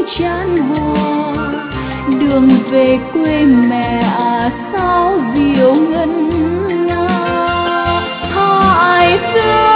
chan hòa. Đường về quê mẹ à sao diệu ngân nga, hai xưa